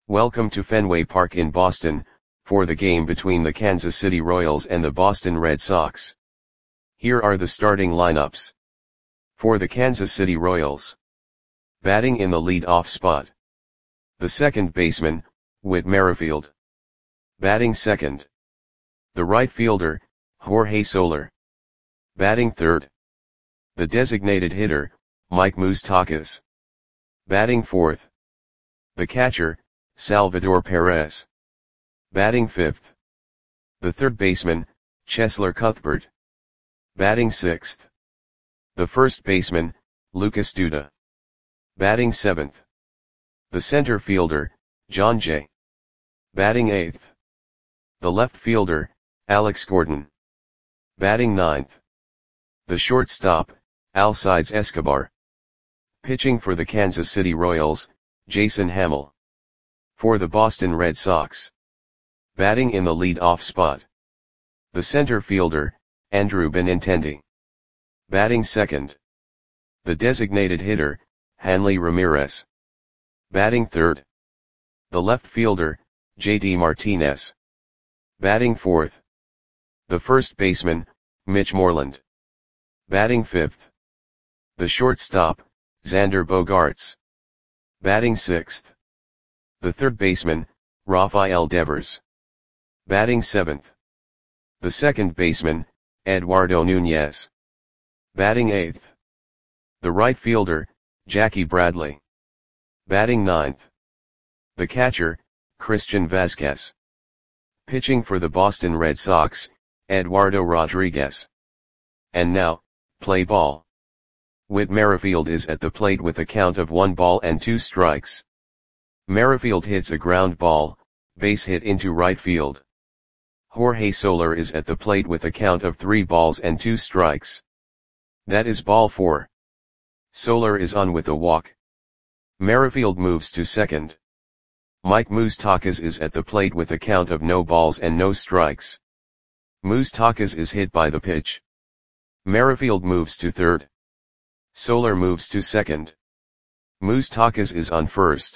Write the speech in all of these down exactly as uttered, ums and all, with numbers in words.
Welcome to Fenway Park in Boston, for the game between the Kansas City Royals and the Boston Red Sox. Here are the starting lineups. For the Kansas City Royals. Batting in the lead-off spot. The second baseman, Whit Merrifield. Batting second. The right fielder, Jorge Soler. Batting third. The designated hitter, Mike Moustakas. Batting fourth. The catcher, Salvador Perez. Batting fifth. The third baseman, Cheslor Cuthbert. Batting sixth. The first baseman, Lucas Duda. Batting seventh. The center fielder, Jon Jay. Batting eighth. The left fielder, Alex Gordon. Batting ninth. The shortstop, Alcides Escobar. Pitching for the Kansas City Royals, Jason Hammel. For the Boston Red Sox. Batting in the lead-off spot. The center fielder, Andrew Benintendi. Batting second. The designated hitter, Hanley Ramirez. Batting third. The left fielder, J D Martinez. Batting fourth. The first baseman, Mitch Moreland. Batting fifth. The shortstop, Xander Bogaerts. Batting sixth. The third baseman, Rafael Devers. Batting seventh. The second baseman, Eduardo Nunez. Batting eighth. The right fielder, Jackie Bradley. Batting ninth. The catcher, Christian Vazquez. Pitching for the Boston Red Sox, Eduardo Rodriguez. And now, play ball. Whit Merrifield is at the plate with a count of one ball and two strikes. Merrifield hits a ground ball, base hit into right field. Jorge Soler is at the plate with a count of three balls and two strikes. That is ball four. Soler is on with a walk. Merrifield moves to second. Mike Moustakas is at the plate with a count of no balls and no strikes. Moustakas is hit by the pitch. Merrifield moves to third. Soler moves to second. Moustakas is on first.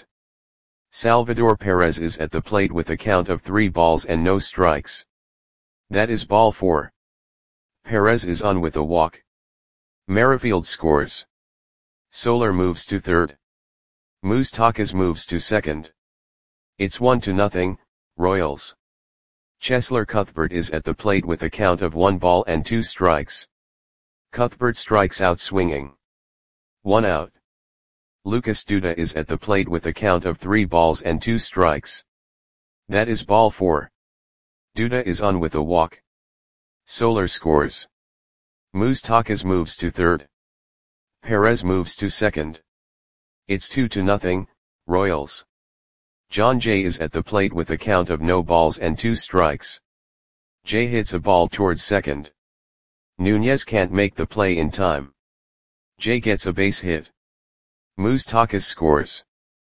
Salvador Perez is at the plate with a count of three balls and no strikes. That is ball four. Perez is on with a walk. Merrifield scores. Soler moves to third. Moustakas moves to second. It's one to nothing, Royals. Cheslor Cuthbert is at the plate with a count of one ball and two strikes. Cuthbert strikes out swinging. One out. Lucas Duda is at the plate with a count of three balls and two strikes. That is ball four. Duda is on with a walk. Soler scores. Moustakas moves to third. Perez moves to second. It's two to nothing, Royals. Jon Jay is at the plate with a count of no balls and two strikes. Jay hits a ball towards second. Nunez can't make the play in time. Jay gets a base hit. Moustakas scores.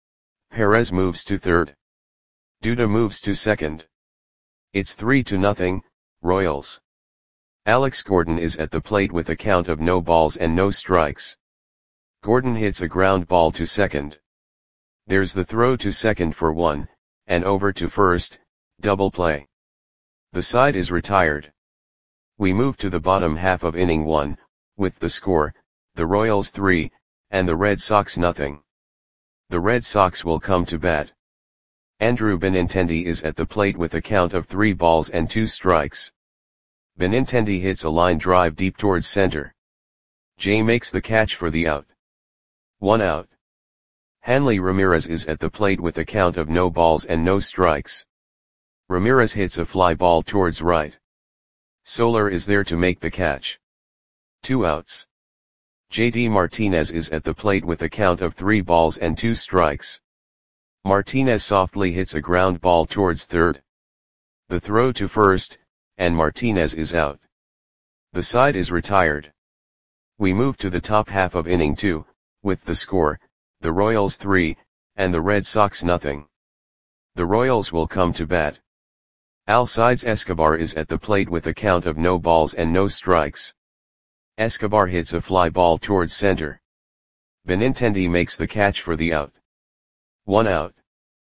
Perez moves to third. Duda moves to second. It's three to nothing, Royals. Alex Gordon is at the plate with a count of no balls and no strikes. Gordon hits a ground ball to second. There's the throw to second for one, and over to first, double play. The side is retired. We move to the bottom half of inning one, with the score, the Royals three, and the Red Sox nothing. The Red Sox will come to bat. Andrew Benintendi is at the plate with a count of three balls and two strikes. Benintendi hits a line drive deep towards center. Jay makes the catch for the out. One out. Hanley Ramirez is at the plate with a count of no balls and no strikes. Ramirez hits a fly ball towards right. Soler is there to make the catch. Two outs. J D Martinez is at the plate with a count of three balls and two strikes. Martinez softly hits a ground ball towards third. The throw to first, and Martinez is out. The side is retired. We move to the top half of inning two, with the score, the Royals three, and the Red Sox nothing. The Royals will come to bat. Alcides Escobar is at the plate with a count of no balls and no strikes. Escobar hits a fly ball towards center. Benintendi makes the catch for the out. One out.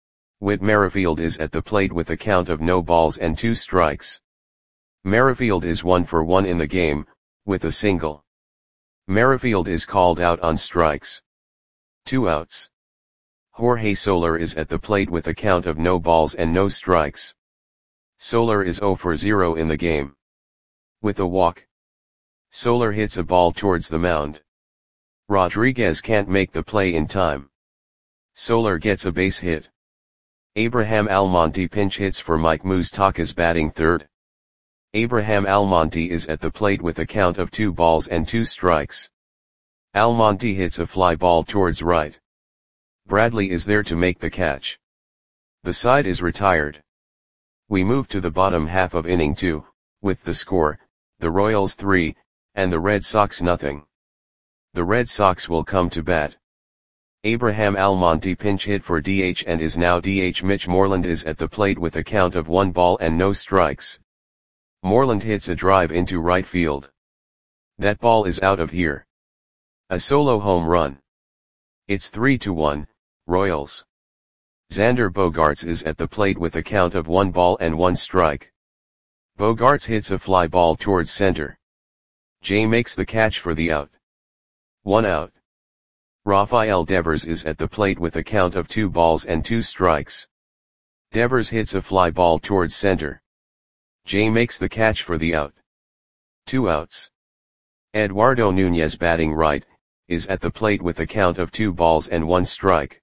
Whit Merrifield is at the plate with a count of no balls and two strikes. Merrifield is one for one in the game, with a single. Merrifield is called out on strikes. Two outs. Jorge Soler is at the plate with a count of no balls and no strikes. Soler is zero for zero in the game. With a walk. Soler hits a ball towards the mound. Rodriguez can't make the play in time. Soler gets a base hit. Abraham Almonte pinch hits for Mike Moustakas batting third. Abraham Almonte is at the plate with a count of two balls and two strikes. Almonte hits a fly ball towards right. Bradley is there to make the catch. The side is retired. We move to the bottom half of inning two, with the score, the Royals three, and the Red Sox nothing. The Red Sox will come to bat. Abraham Almonte pinch hit for D H and is now D H. Mitch Moreland is at the plate with a count of one ball and no strikes. Moreland hits a drive into right field. That ball is out of here. A solo home run. It's three to one, Royals. Xander Bogaerts is at the plate with a count of one ball and one strike. Bogaerts hits a fly ball towards center. Jay makes the catch for the out. One out. Rafael Devers is at the plate with a count of two balls and two strikes. Devers hits a fly ball towards center. Jay makes the catch for the out. Two outs. Eduardo Nunez batting right, is at the plate with a count of two balls and one strike.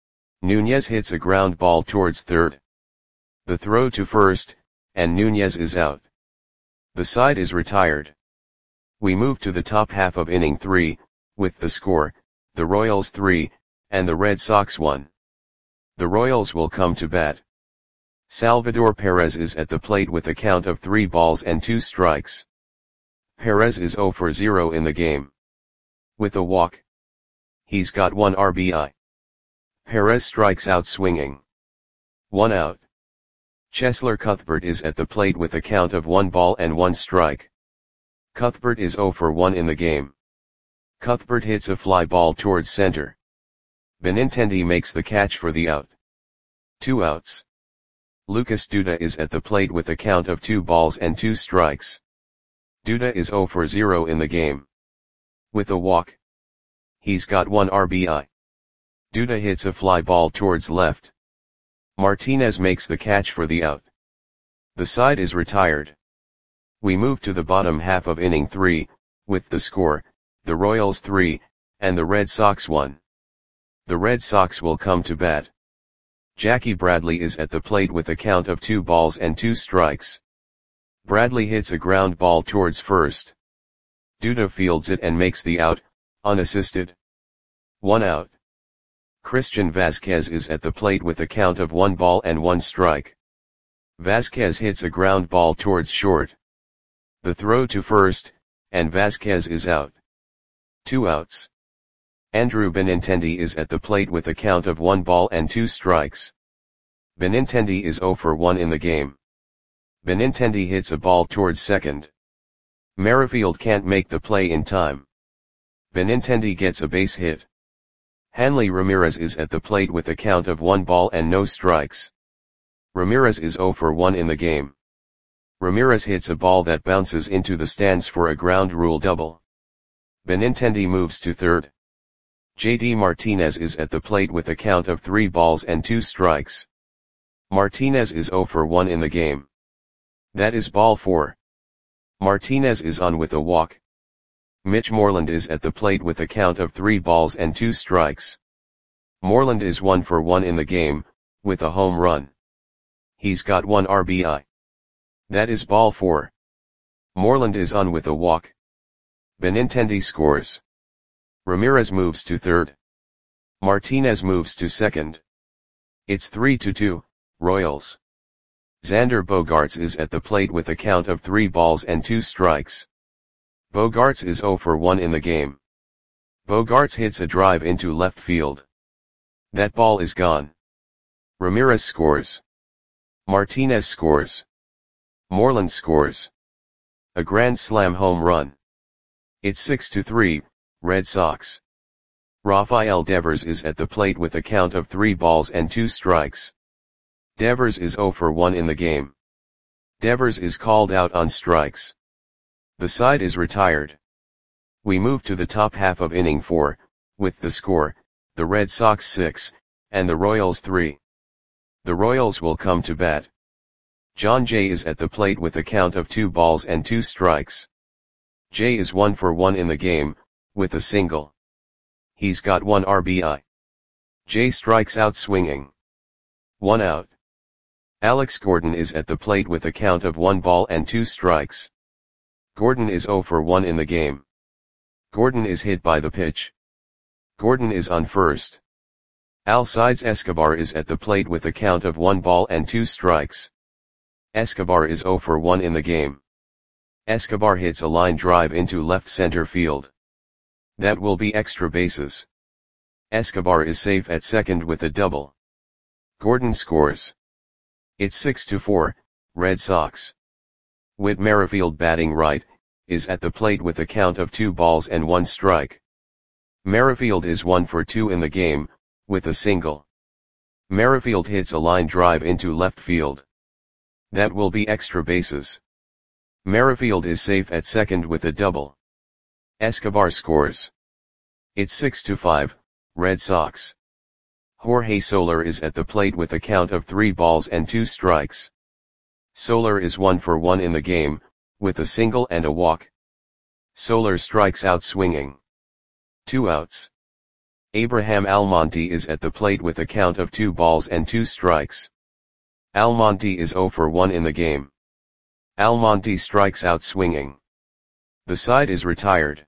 Nunez hits a ground ball towards third. The throw to first, and Nunez is out. The side is retired. We move to the top half of inning three, with the score, the Royals three, and the Red Sox one. The Royals will come to bat. Salvador Perez is at the plate with a count of three balls and two strikes. Perez is zero for zero in the game. With a walk. He's got one R B I. Perez strikes out swinging. One out. Cheslor Cuthbert is at the plate with a count of one ball and one strike. Cuthbert is zero for one in the game. Cuthbert hits a fly ball towards center. Benintendi makes the catch for the out. Two outs. Lucas Duda is at the plate with a count of two balls and two strikes. Duda is zero for zero in the game. With a walk. He's got one R B I. Duda hits a fly ball towards left. Martinez makes the catch for the out. The side is retired. We move to the bottom half of inning three, with the score, the Royals three, and the Red Sox one. The Red Sox will come to bat. Jackie Bradley is at the plate with a count of two balls and two strikes. Bradley hits a ground ball towards first. Duda fields it and makes the out, unassisted. One out. Christian Vasquez is at the plate with a count of one ball and one strike. Vasquez hits a ground ball towards short. The throw to first, and Vasquez is out. Two outs. Andrew Benintendi is at the plate with a count of one ball and two strikes. Benintendi is zero for one in the game. Benintendi hits a ball towards second. Merrifield can't make the play in time. Benintendi gets a base hit. Hanley Ramirez is at the plate with a count of one ball and no strikes. Ramirez is zero for one in the game. Ramirez hits a ball that bounces into the stands for a ground rule double. Benintendi moves to third. J D Martinez is at the plate with a count of three balls and two strikes. Martinez is zero for one in the game. That is ball four. Martinez is on with a walk. Mitch Moreland is at the plate with a count of three balls and two strikes. Moreland is one for one in the game, with a home run. He's got one R B I. That is ball four. Moreland is on with a walk. Benintendi scores. Ramirez moves to third. Martinez moves to second. It's three to two, Royals. Xander Bogaerts is at the plate with a count of three balls and two strikes. Bogaerts is zero for one in the game. Bogaerts hits a drive into left field. That ball is gone. Ramirez scores. Martinez scores. Moreland scores. A grand slam home run. It's six to three, Red Sox. Rafael Devers is at the plate with a count of three balls and two strikes. Devers is zero for one in the game. Devers is called out on strikes. The side is retired. We move to the top half of inning four, with the score, the Red Sox six, and the Royals three. The Royals will come to bat. John Jay is at the plate with a count of two balls and two strikes. Jay is one for one in the game, with a single. He's got one R B I. Jay strikes out swinging. One out. Alex Gordon is at the plate with a count of one ball and two strikes. Gordon is zero for one in the game. Gordon is hit by the pitch. Gordon is on first. Alcides Escobar is at the plate with a count of one ball and two strikes. Escobar is zero for one in the game. Escobar hits a line drive into left center field. That will be extra bases. Escobar is safe at second with a double. Gordon scores. It's six to four, Red Sox. Whit Merrifield, batting right, is at the plate with a count of two balls and one strike. Merrifield is one for two in the game, with a single. Merrifield hits a line drive into left field. That will be extra bases. Merrifield is safe at second with a double. Escobar scores. It's six to five, Red Sox. Jorge Soler is at the plate with a count of three balls and two strikes. Soler is one for one in the game, with a single and a walk. Soler strikes out swinging. Two outs. Abraham Almonte is at the plate with a count of two balls and two strikes. Almonte is zero for one in the game. Almonte strikes out swinging. The side is retired.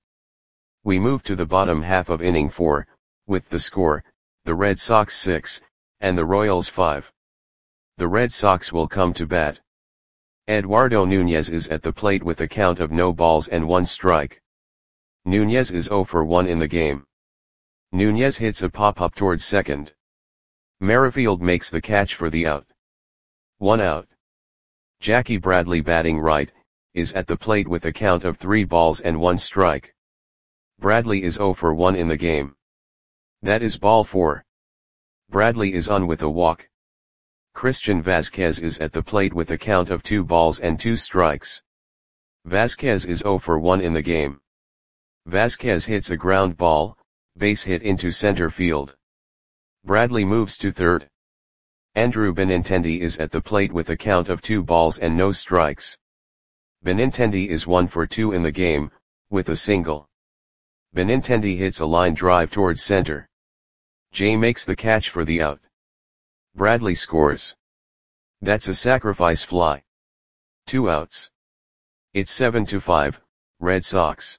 We move to the bottom half of inning four, with the score, the Red Sox six, and the Royals five. The Red Sox will come to bat. Eduardo Nunez is at the plate with a count of no balls and one strike. Nunez is zero for one in the game. Nunez hits a pop-up towards second. Merrifield makes the catch for the out. One out. Jackie Bradley, batting right, is at the plate with a count of three balls and one strike. Bradley is zero for one in the game. That is ball four. Bradley is on with a walk. Christian Vasquez is at the plate with a count of two balls and two strikes. Vasquez is zero for one in the game. Vasquez hits a ground ball, base hit into center field. Bradley moves to third. Andrew Benintendi is at the plate with a count of two balls and no strikes. Benintendi is one for two in the game, with a single. Benintendi hits a line drive towards center. Jay makes the catch for the out. Bradley scores. That's a sacrifice fly. Two outs. It's seven to five, Red Sox.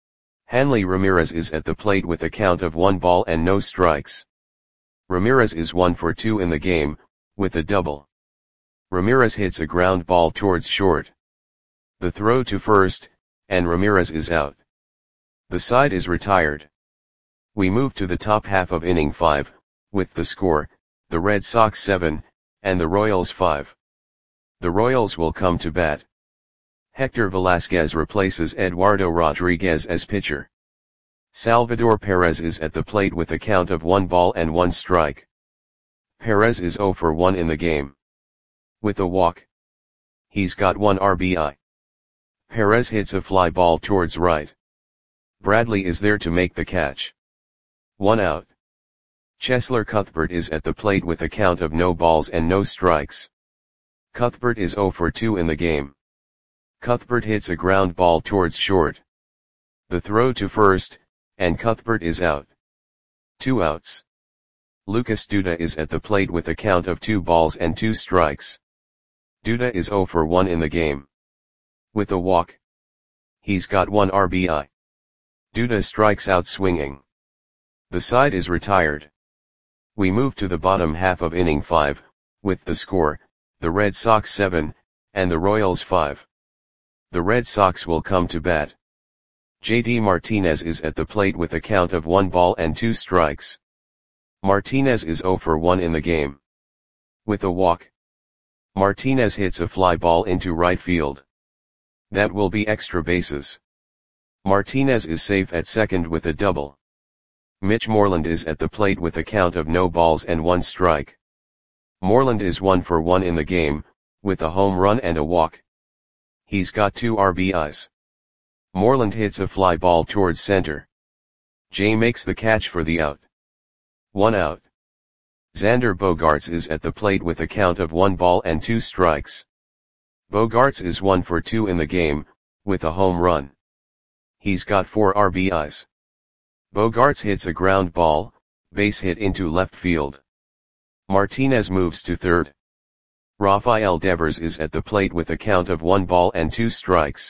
Hanley Ramirez is at the plate with a count of one ball and no strikes. Ramirez is one for two in the game, with a double. Ramirez hits a ground ball towards short. The throw to first, and Ramirez is out. The side is retired. We move to the top half of inning five, with the score, the Red Sox seven, and the Royals five. The Royals will come to bat. Hector Velasquez replaces Eduardo Rodriguez as pitcher. Salvador Perez is at the plate with a count of one ball and one strike. Perez is zero for one in the game. With a walk. He's got one R B I. Perez hits a fly ball towards right. Bradley is there to make the catch. One out. Cheslor Cuthbert is at the plate with a count of no balls and no strikes. Cuthbert is zero for two in the game. Cuthbert hits a ground ball towards short. The throw to first, and Cuthbert is out. Two outs. Lucas Duda is at the plate with a count of two balls and two strikes. Duda is zero for one in the game. With a walk. He's got one R B I. Duda strikes out swinging. The side is retired. We move to the bottom half of inning five, with the score, the Red Sox seven, and the Royals five. The Red Sox will come to bat. J D Martinez is at the plate with a count of one ball and two strikes. Martinez is zero for one in the game. With a walk. Martinez hits a fly ball into right field. That will be extra bases. Martinez is safe at second with a double. Mitch Moreland is at the plate with a count of no balls and one strike. Moreland is one for one in the game, with a home run and a walk. He's got two R B Is. Moreland hits a fly ball towards center. Jay makes the catch for the out. One out. Xander Bogaerts is at the plate with a count of one ball and two strikes. Bogaerts is one for two in the game, with a home run. He's got four R B Is. Bogaerts hits a ground ball, base hit into left field. Martinez moves to third. Rafael Devers is at the plate with a count of one ball and two strikes.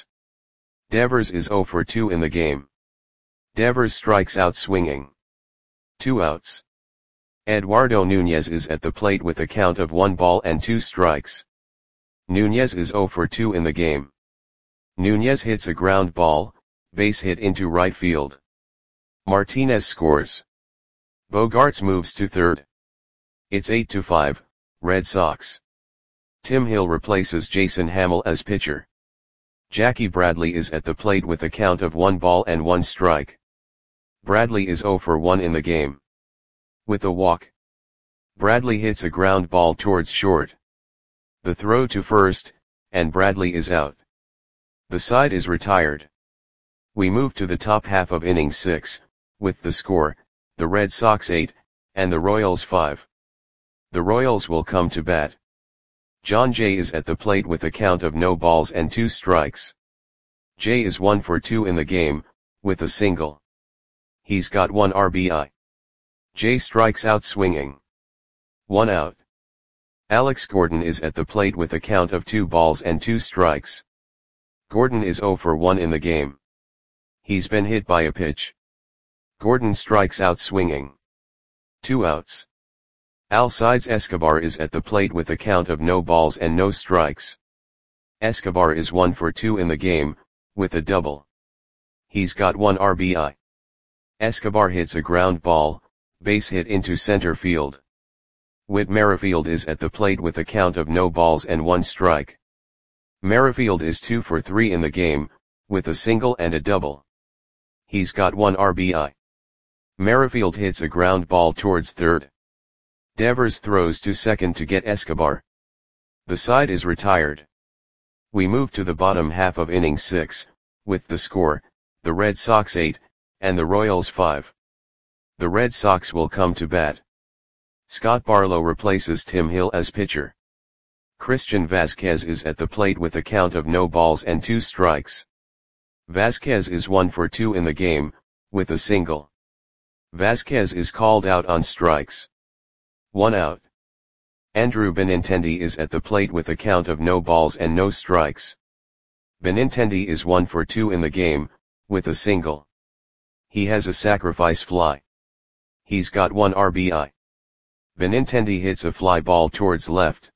Devers is zero for two in the game. Devers strikes out swinging. Two outs. Eduardo Nunez is at the plate with a count of one ball and two strikes. Nunez is zero for two in the game. Nunez hits a ground ball, base hit into right field. Martinez scores. Bogaerts moves to third. It's eight to five, Red Sox. Tim Hill replaces Jason Hammel as pitcher. Jackie Bradley is at the plate with a count of one ball and one strike. Bradley is zero for one in the game. With a walk. Bradley hits a ground ball towards short. The throw to first, and Bradley is out. The side is retired. We move to the top half of inning six, with the score, the Red Sox eight, and the Royals five. The Royals will come to bat. John Jay is at the plate with a count of no balls and two strikes. Jay is one for two in the game, with a single. He's got one R B I. Jay strikes out swinging. One out. Alex Gordon is at the plate with a count of two balls and two strikes. Gordon is zero for one in the game. He's been hit by a pitch. Gordon strikes out swinging. Two outs. Alcides Escobar is at the plate with a count of no balls and no strikes. Escobar is one for two in the game, with a double. He's got one R B I. Escobar hits a ground ball, base hit into center field. Whit Merrifield is at the plate with a count of no balls and one strike. Merrifield is two for three in the game, with a single and a double. He's got one R B I. Merrifield hits a ground ball towards third. Devers throws to second to get Escobar. The side is retired. We move to the bottom half of inning six, with the score, the Red Sox eight, and the Royals five. The Red Sox will come to bat. Scott Barlow replaces Tim Hill as pitcher. Christian Vasquez is at the plate with a count of no balls and two strikes. Vasquez is one for two in the game, with a single. Vasquez is called out on strikes. One out. Andrew Benintendi is at the plate with a count of no balls and no strikes. Benintendi is one for two in the game, with a single. He has a sacrifice fly. He's got one R B I. Benintendi hits a fly ball towards left.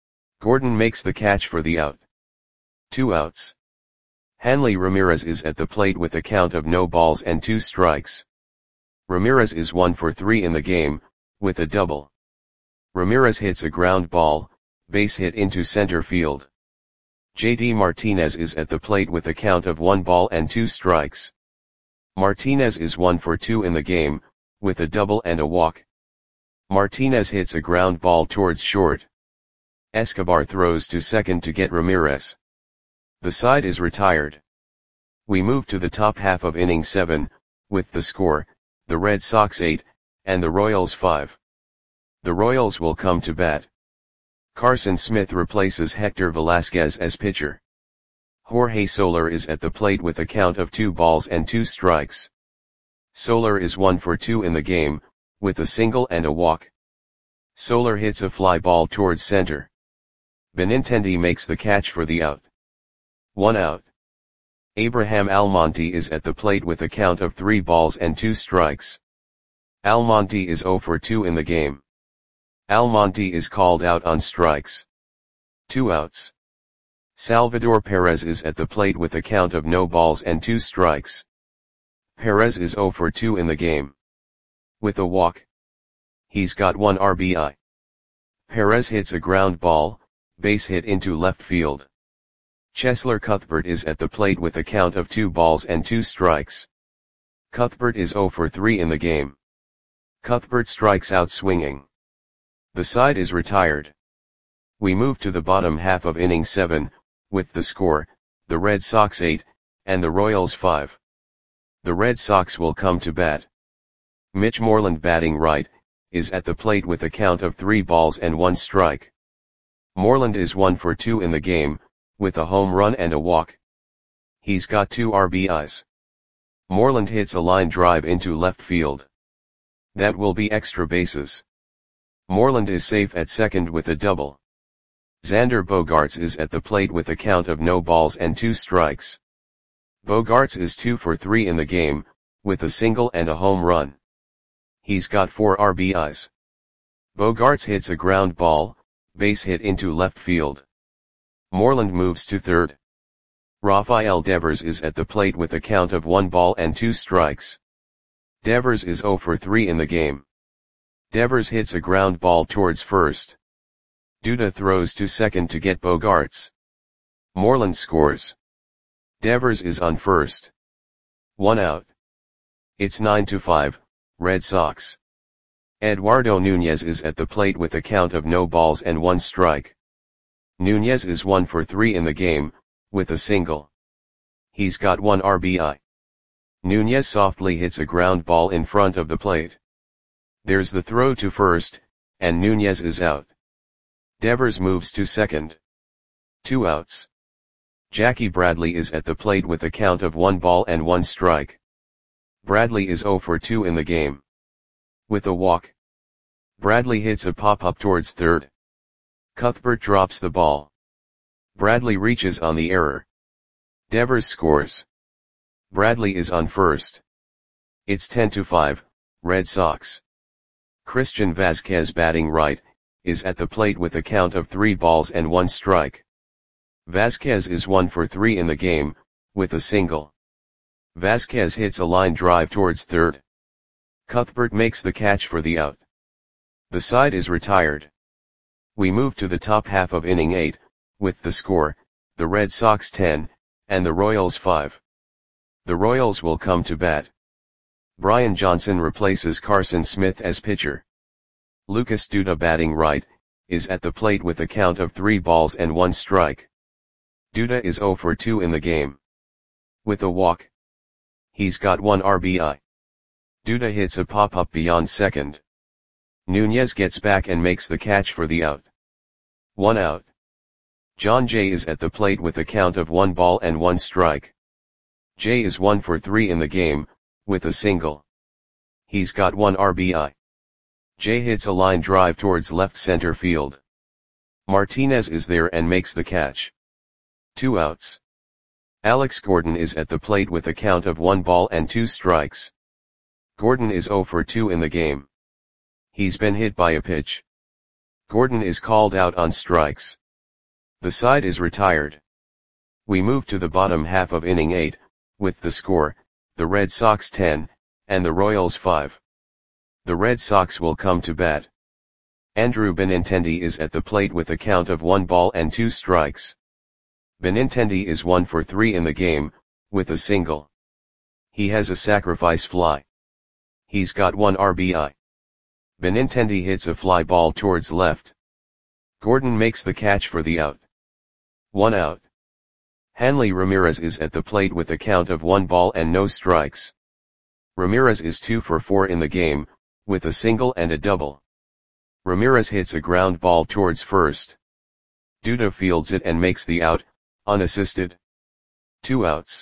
Gordon makes the catch for the out. Two outs. Hanley Ramirez is at the plate with a count of no balls and two strikes. Ramirez is one for three in the game, with a double. Ramirez hits a ground ball, base hit into center field. J D Martinez is at the plate with a count of one ball and two strikes. Martinez is one for two in the game, with a double and a walk. Martinez hits a ground ball towards short. Escobar throws to second to get Ramirez. The side is retired. We move to the top half of inning seven, with the score, the Red Sox eight, and the Royals five. The Royals will come to bat. Carson Smith replaces Hector Velasquez as pitcher. Jorge Soler is at the plate with a count of two balls and two strikes. Soler is one for two in the game, with a single and a walk. Soler hits a fly ball towards center. Benintendi makes the catch for the out. One out. Abraham Almonte is at the plate with a count of three balls and two strikes. Almonte is zero for two in the game. Almonte is called out on strikes. Two outs. Salvador Perez is at the plate with a count of no balls and two strikes. Perez is zero for two in the game. With a walk. He's got one R B I. Perez hits a ground ball, base hit into left field. Cheslor Cuthbert is at the plate with a count of two balls and two strikes. Cuthbert is zero for three in the game. Cuthbert strikes out swinging. The side is retired. We move to the bottom half of inning seven, with the score, the Red Sox eight, and the Royals five. The Red Sox will come to bat. Mitch Moreland, batting right, is at the plate with a count of three balls and one strike. Moreland is one for two in the game, with a home run and a walk. He's got two R B Is. Moreland hits a line drive into left field. That will be extra bases. Moreland is safe at second with a double. Xander Bogaerts is at the plate with a count of no balls and two strikes. Bogaerts is two for three in the game, with a single and a home run. He's got four R B Is. Bogaerts hits a ground ball, base hit into left field. Moreland moves to third. Rafael Devers is at the plate with a count of one ball and two strikes. Devers is zero for three in the game. Devers hits a ground ball towards first. Duda throws to second to get Bogaerts. Moreland scores. Devers is on first. One out. It's nine to five, Red Sox. Eduardo Nunez is at the plate with a count of no balls and one strike. Nunez is one for three in the game, with a single. He's got one R B I. Nunez softly hits a ground ball in front of the plate. There's the throw to first, and Nunez is out. Devers moves to second. Two outs. Jackie Bradley is at the plate with a count of one ball and one strike. Bradley is zero for two in the game. With a walk. Bradley hits a pop-up towards third. Cuthbert drops the ball. Bradley reaches on the error. Devers scores. Bradley is on first. It's ten to five, Red Sox. Christian Vazquez, batting right, is at the plate with a count of three balls and one strike. Vazquez is one for three in the game, with a single. Vazquez hits a line drive towards third. Cuthbert makes the catch for the out. The side is retired. We move to the top half of inning eight, with the score, the Red Sox ten, and the Royals five. The Royals will come to bat. Brian Johnson replaces Carson Smith as pitcher. Lucas Duda, batting right, is at the plate with a count of three balls and one strike. Duda is zero for two in the game. With a walk. He's got one R B I. Duda hits a pop-up beyond second. Nunez gets back and makes the catch for the out. One out. John Jay is at the plate with a count of one ball and one strike. Jay is one for three in the game, with a single. He's got one R B I. Jay hits a line drive towards left center field. Martinez is there and makes the catch. Two outs. Alex Gordon is at the plate with a count of one ball and two strikes. Gordon is zero for two in the game. He's been hit by a pitch. Gordon is called out on strikes. The side is retired. We move to the bottom half of inning eight, with the score, the Red Sox ten, and the Royals five. The Red Sox will come to bat. Andrew Benintendi is at the plate with a count of one ball and two strikes. Benintendi is one for three in the game, with a single. He has a sacrifice fly. He's got one R B I. Benintendi hits a fly ball towards left. Gordon makes the catch for the out. One out. Hanley Ramirez is at the plate with a count of one ball and no strikes. Ramirez is two for four in the game, with a single and a double. Ramirez hits a ground ball towards first. Duda fields it and makes the out, unassisted. Two outs.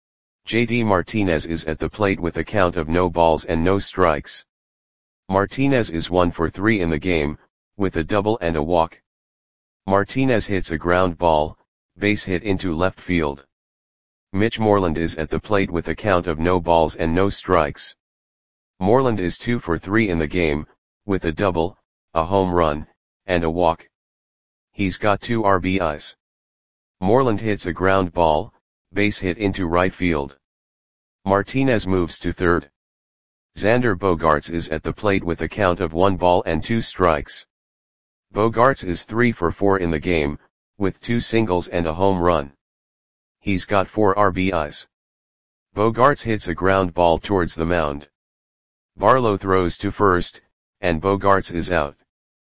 J D Martinez is at the plate with a count of no balls and no strikes. Martinez is one for three in the game, with a double and a walk. Martinez hits a ground ball, base hit into left field. Mitch Moreland is at the plate with a count of no balls and no strikes. Moreland is two for three in the game, with a double, a home run, and a walk. He's got two R B Is. Moreland hits a ground ball, base hit into right field. Martinez moves to third. Xander Bogaerts is at the plate with a count of one ball and two strikes. Bogaerts is three for four in the game, with two singles and a home run. He's got four R B Is. Bogaerts hits a ground ball towards the mound. Barlow throws to first, and Bogaerts is out.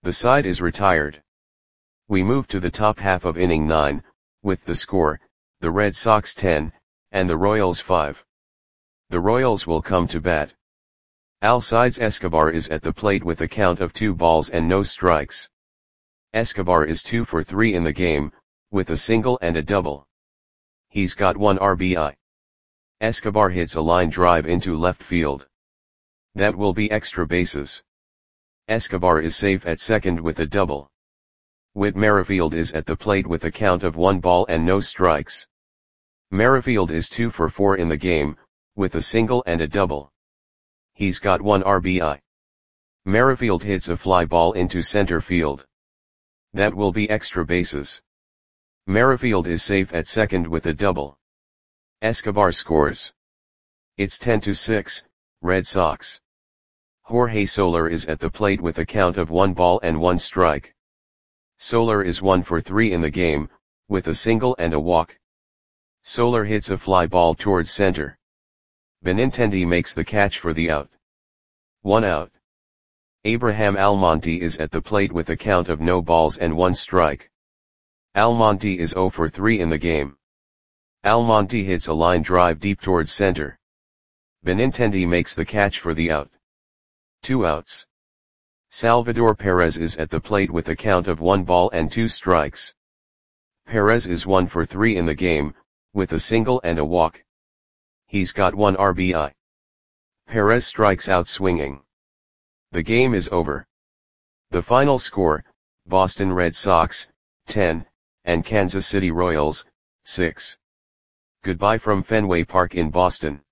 The side is retired. We move to the top half of inning nine, with the score, the Red Sox ten, and the Royals five. The Royals will come to bat. Alcides Escobar is at the plate with a count of two balls and no strikes. Escobar is two for three in the game, with a single and a double. He's got one R B I. Escobar hits a line drive into left field. That will be extra bases. Escobar is safe at second with a double. Whit Merrifield is at the plate with a count of one ball and no strikes. Merrifield is two for four in the game, with a single and a double. He's got one R B I. Merrifield hits a fly ball into center field. That will be extra bases. Merrifield is safe at second with a double. Escobar scores. It's ten to six, Red Sox. Jorge Soler is at the plate with a count of one ball and one strike. Soler is one for three in the game, with a single and a walk. Soler hits a fly ball towards center. Benintendi makes the catch for the out. One out. Abraham Almonte is at the plate with a count of no balls and one strike. Almonte is zero for three in the game. Almonte hits a line drive deep towards center. Benintendi makes the catch for the out. Two outs. Salvador Perez is at the plate with a count of one ball and two strikes. Perez is one for three in the game, with a single and a walk. He's got one R B I. Perez strikes out swinging. The game is over. The final score, Boston Red Sox, ten, and Kansas City Royals, six. Goodbye from Fenway Park in Boston.